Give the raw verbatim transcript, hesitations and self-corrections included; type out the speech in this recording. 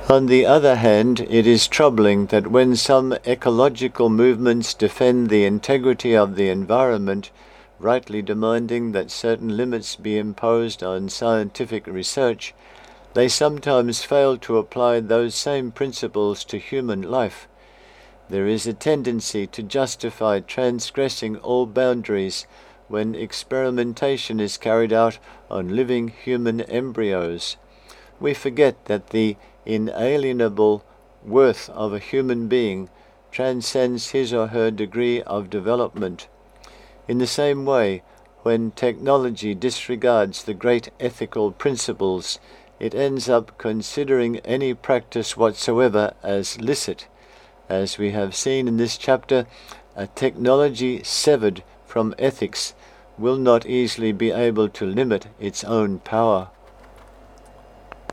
On the other hand, it is troubling that when some ecological movements defend the integrity of the environment, rightly demanding that certain limits be imposed on scientific research, they sometimes fail to apply those same principles to human life. There is a tendency to justify transgressing all boundaries when experimentation is carried out on living human embryos. We forget that the inalienable worth of a human being transcends his or her degree of development. In the same way, when technology disregards the great ethical principles, it ends up considering any practice whatsoever as licit. As we have seen in this chapter, a technology severed from ethics will not easily be able to limit its own power.